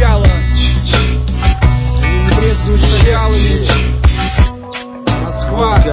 начало. Они не брезгуют шакалами. Москва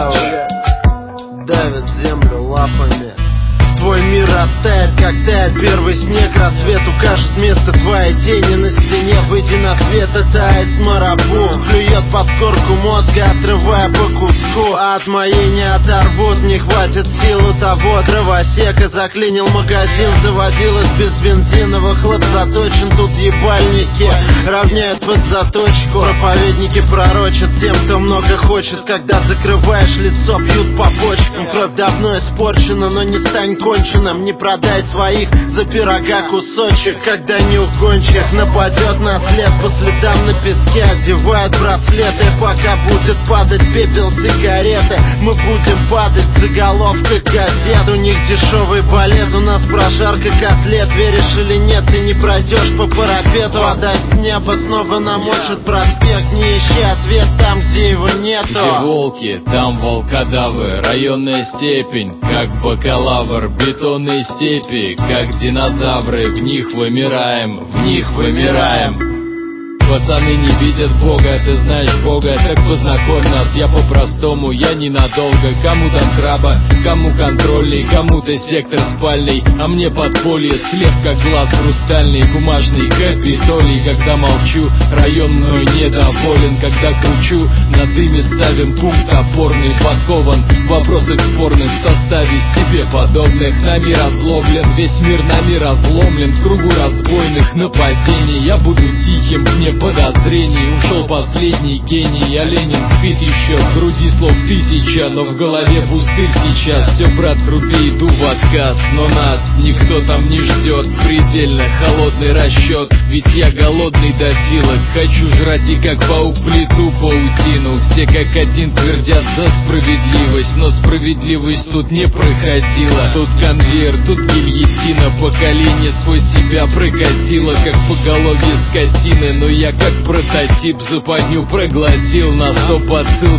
давит землю лапами. Твой мир растает, как тает первый снег. Рассвет укажет место твоей тени на стене. Выйди на свет, это аист марабу. Клюет под корку мозга, отрывая по куску. А от моей не оторвут, не хватит сил у того дровосека. Заклинил магазин, заводилась без бензиновых. Хлоп заточен, тут ебальники равняют под заточку. Проповедники пророчат тем, кто много хочет. Когда закрываешь лицо, бьют по почкам. Кровь давно испорчена, но не стань конченым. Не продай своих за пирога кусочек. Когда неугонщик нападет на след, по следам на песке одевает браслеты. Пока будет падать пепел сигареты, мы будем падать заголовкой газет. У них дешевый балет, у нас прожарка котлет. Веришь или нет, ты не пройдешь по парапету. Вода с неба снова намочит проспект. Не ищи ответ там, где его нету. Где волки, там волкодавы. Районная степень, как бакалавр. Бетонные степи, как динозавры. В них вымираем, в них вымираем. Пацаны не видят Бога, ты знаешь Бога, так познакомь нас, я по-простому, я ненадолго. Кому там краба, кому контрольный, кому-то сектор спальный, а мне подполье, слеп как глаз хрустальный, бумажный Капитолий. Когда молчу, районную недоволен, когда кручу, на дыме ставим пункт опорный, подкован в вопросах спорных, в составе себе подобных. Нами разломлен, весь мир нами разломлен, в кругу разбойных нападений. Я буду тихим, мне подозрений. Ушел последний гений, а Ленин спит еще. В груди слов тысяча, но в голове пустырь сейчас. Все, брат, труби, иду в отказ, но нас никто там не ждет. Предельно холодный расчет, ведь я голодный дофилок. Хочу жрать и как паук плиту паутину. Все как один твердят за справедливость, но справедливость тут не проходила. Тут конвейер, тут гильотина, поколение сквозь себя прокатило, как поголовье скотины. Но я как прототип западню проглотил. На 100 подцил,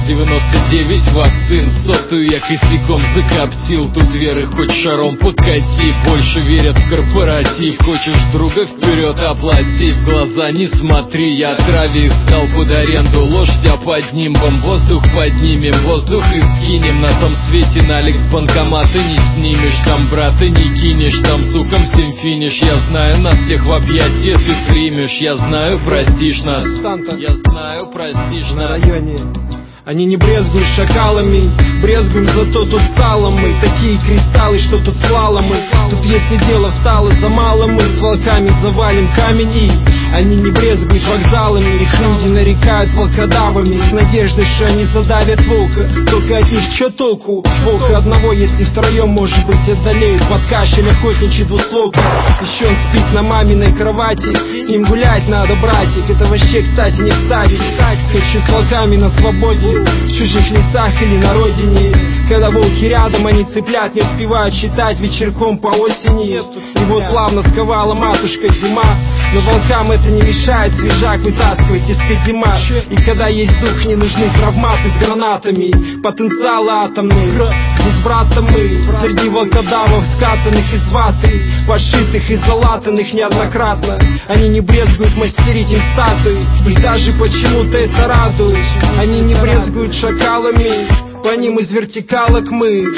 99 вакцин. 100-ю я косяком закоптил. Тут веры хоть шаром покати. Больше верят в корпоратив. Хочешь друга, вперед оплати. В глаза не смотри, я траве их сдал под аренду. Ложь вся под нимбом, воздух поднимем, воздух и скинем. На том свете налик с банкомата не снимешь. Там брата не кинешь, там сукам всем финиш. Я знаю, нас всех в объятия ты примешь. Я знаю, простишь нас, я знаю, простишь на нас. районе. Они не брезгуют шакалами, брезгуем, зато тут салом мы. Такие кристаллы, что тут слаломы. Тут если дело встало за малым, мы с волками завалим камень. И они не брезгуют вокзалами, их люди нарекают волкодавами, с надеждой, что они задавят волка. Только от них чё толку? Волка одного, если втроем, может быть, одолеют. Под кашель охотничий двусловка. Еще он спит на маминой кровати, с ним гулять надо, братик. Это вообще, кстати, не вставить. Хочу с волками на свободе, в чужих лесах или на родине. Когда волки рядом, они цыплят не успевают считать вечерком по осени. И вот плавно сковала матушка зима, но волкам это не мешает свежак вытаскивать из каземат. И когда есть дух, не нужны травматы с гранатами, потенциал атомный. Здесь, брата, мы среди волкодавов, скатанных из ваты, пошитых и залатанных неоднократно. Они не брезгуют мастерить им статуи, их даже почему-то это радует. Они не брезгуют шакалами, по ним из вертикалок мы.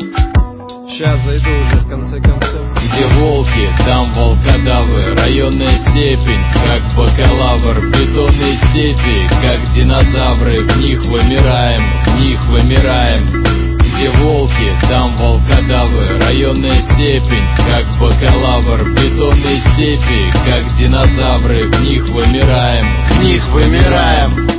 Сейчас зайду уже в конце концов. Где волки, там волкодавы. Районная степень, как бакалавр. Бетонные степи, как динозавры. В них вымираем, в них вымираем. Где волки, там волкодавы. Районная степень, как бакалавр. Бетонные степи, как динозавры. В них вымираем, в них вымираем.